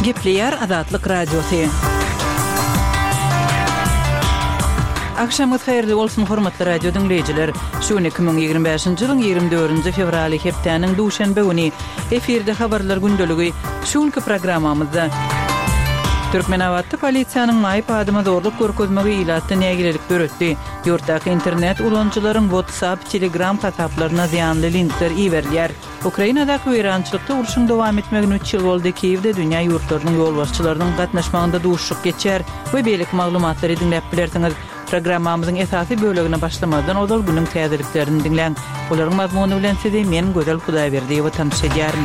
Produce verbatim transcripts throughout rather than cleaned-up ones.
Gepleyer Azatlyk Radiosu. Akşamyz hayrly bolsun hormatly radio dinleyijiler. Şu iki bin ýygrimi beşinji ýylyň ýygrimi dördünji fevraly hepdeniň duşanbe güni efirde habarlar gündöligi şuňky programmamyzda Türkmenawatda polisiýanyň maýyp adyma zorluk görkezmegi ilatda nägilelik görütdi. Ýurtdaky internet ulanjylaryň WhatsApp, Telegram hasaplaryna ziýanly linkler iýerler. Ukrainadaky weýrançylykda uruşyň dowam etmegine üç ýyl boldy. Kiýewde dünýä ýurtlarynyň ýolbaşçylarynyň gatnaşmagynda duşşuk geçer we beýlik maglumatlary dinläp bilersiňiz. Programmamyzyň esasy bölegine başlamadan odal günüň täzeliklerini dinleň. Olaryň mazmuny bilen sizi men Gözel Hudaýberdiýew tanış edýärim.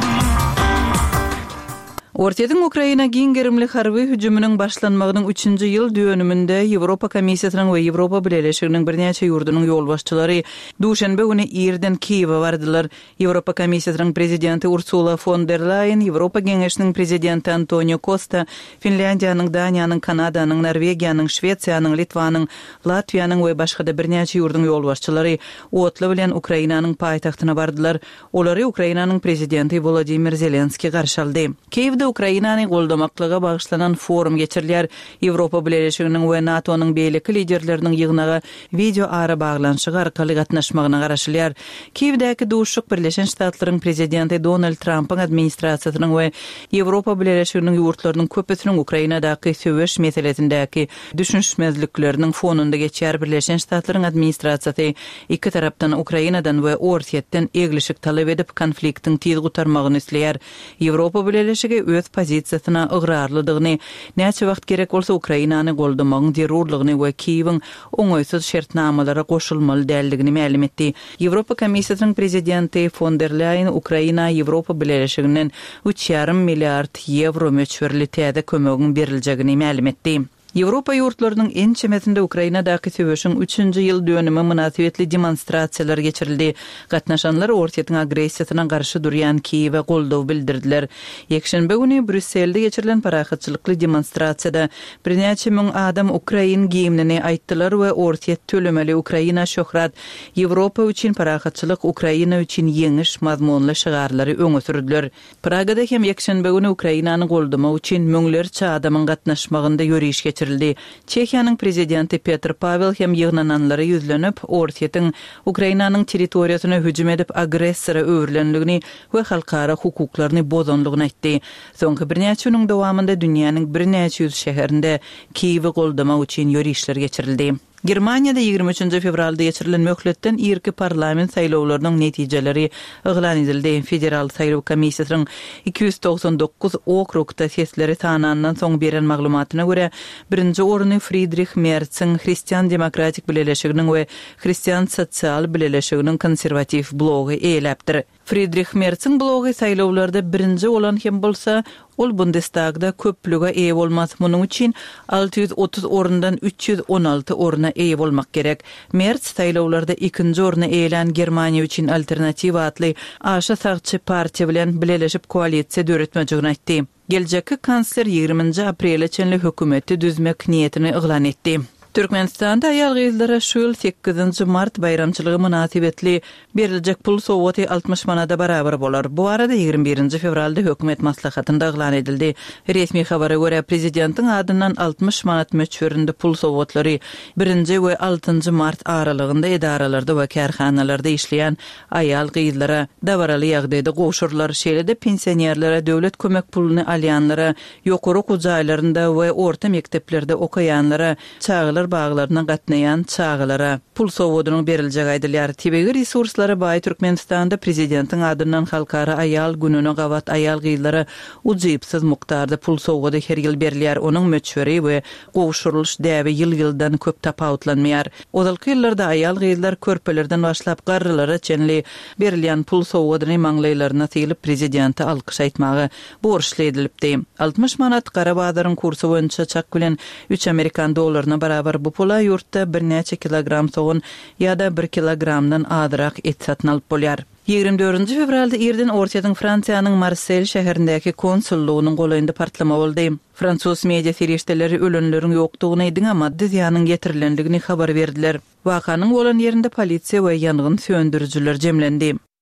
Ortadan Ukraina giňgerimli harby hüjümüniň başlanmagynyň üçünji ýyl dönüminde Ýewropa Komissiýasynyň we Ýewropa Birleşiginiň birnäçe ýurdunyň ýolbaşçylary duşanbe güni Irden Kiýewe bardylar. Ýewropa Komissiýasynyň prezidenti Ursula von der Leyen, Ýewropa Geňeşiniň prezidenti Antonio Costa, Finlandiýanyň, Daniýanyň, Kanadanyň, Norwegiýanyň, Şwetsiýanyň, Litvanyň, Latviýanyň we başga da birnäçe ýurdunyň ýolbaşçylary otly bilen Ukrainanyň paýtagtyna bardylar. Olary Ukrainanyň prezidenti Volodymyr Zelenski garşy aldy. Kiýewde Ukrainany goldamaklyga bagyşlanan forum geçirilýär. Ýewropa Birleşiginiň we NATO'nyň beýleki liderleriniň ýygynaga video ara baglanşygy arkaly gatnaşmagyna garaşylýar. Kiýewdäki duşşuk Birleşen Ştatlaryň prezidenti Donald Trump'yň administrasiýasynyň we Ýewropa Birleşiginiň ýurtlarynyň köpüsiniň Ukrainadaky söwüş meselesindäki düşünşmezlikleriniň fonunda geçýär. Birleşen Ştatlaryň administrasiýasy iki tarapdan Ukrainadan we Ortiýetden eglişik talap edip konfliktiň tiz gutarmagyny isleýär. Ýewropa Birleşigi öz pozisiýasyna ıgrarlydygyny, näçe wagt gerek bolsa Ukrainany goldamagyň zerurlygyny we Kiýewiň oňoýsuz şertnamalara goşulmaly däldigini ma'lum etdi. Ýewropa Komissiýasynyň prezidenti von der Leyen Ukraina Ýewropa Birleşiginiň üç ýarym milliard ýewro möçberli täze kömeginiň beriljegini ma'lum etdi. Ýewropa ýurtlarynyň en çemetinde Ukrainadaky söwüşiň üçünji ýyl dönümi münasibetli demonstrasiýalar geçirildi. Gatnaşanlar Ortiýetiň agressiýasyna garşy durýan Kiýewe goldaw bildirdiler. Ýekşenbe güni Brüsselde geçirilen parahatçylykly demonstrasiýada birnäçe müň adam Ukrain giýimini aýtdylar we Ortiýet tölemeli Ukraina şöhrat Ýewropa üçin parahatçylyk Ukraina üçin ýeňiş mazmunly şygarlary öňe sürdüler. Pragada hem ýekşenbe güni Ukrainany goldamak üçin müňlerçe adamyň gatnaşmagynda ýöriş geçirildi. Çekiýanyň prezidenti Petr Pavel hem ýygnananlara ýüzlenip Ortiýetiň Ukrainanyň territoriýasyna hüjüm edip agressora öwürlenligini we halkara hukuklaryny bozanlygyny aýtdy. Soňky birnäçe ýylyň dowamında dünýäniň birnäçe ýüz şäherinde Kiýewe goldamak üçin ýörişler geçirildi. Germaniýada ýygrimi üçünji fevralda geçirilen möhletden irki parlament saýlawlarynyň netijeleri eglan edildi. Federal saýlaw komissiýasynyň iki yüz doksan dokuz okrugda sesleri tanandan soň beren maglumatyna görä, birinji orny Friedrich Merz'iň Hristiýan Demokratik Birleşiginiň we Hristiýan Sosial Birleşiginiň konserwativ blogy eýläpdir. Friedrich Merz'iň blogy saýlawlarda birinji olan hem bolsa, ol Bundestagda köplüge eýe bolmaz. Munyň üçin alty yüz otuz orundan üç yüz on alty oruna eýe bolmak gerek. Merz saýlawlarda ikinji oruna eýlen Germaniýa üçin alternativa atly aşa sagçy partiýa bilen birleşip koalisiýa döretmejegini aýtdy. Geljekki kansler ýygrimiňji aprelde çenli hökümeti düzmek niýetini eglan etdi. Türkmenistanda aýal gyzlara şu ýyl sekizinji mart bayramçylygy münasibetli beriljek pul sowaty altmış manada barabar bolar. Bu arada ýygrimi birinji fevralda hökümet maslahatynda eglan edildi. Resmi habara görä prezidentiň adyndan altmış manat möçberinde pul sowatlary birinji we altynji mart aralygynda edaralarda we kärhanalarda işleýän aýal gyzlara dabaraly ýagdaýda goşurlar. Şeýle-de pensionerlere döwlet kömek puluny alýanlara, ýokary gujaýlarynda we orta mekteplerde okaýanlara, çağlar bağlarına gatnayan çağlara pul sowadynyň beriljegi aýdylýar. Tebegi resurslara baý Türkmenistanda prezidentiň adyndan halkara aýal gününe gawat aýal gyzlara uzypsyz mukdarda pul sowady her ýyl berilýär. Onuň möçberi we gowşurulyş däbi ýyl-ýyldan köp tapawutlanmaýar. Odalky ýyllarda aýal gyzlar körpelerden başlap garrylara çenli berilýän pul sowadyny maňlaýlaryna tyglyp prezidenti alkyş aýtmagy borçly edilipdi. altmış manat gara bazaryň kursu boýunça çak bilen üç Amerikan dollaryna barabar bu pula ýurtda bir näçe kilogram soğun ýa-da bir kilogramdan azyrak et satyn alyp bolýar. ýygrimi dördünji fevralda Irden Ortiýetiň Fransiýanyň Marseille şäherindäki konsullugynyň golanynda partlama boldy. Fransuz media ferişteleri ölenleriň ýokdugyny aýdyň, amma ziýanyň getirilendigini habar berdiler. Wakanyň bolan ýerinde polisiýa we ýangyn söndürüjüler jemlendi.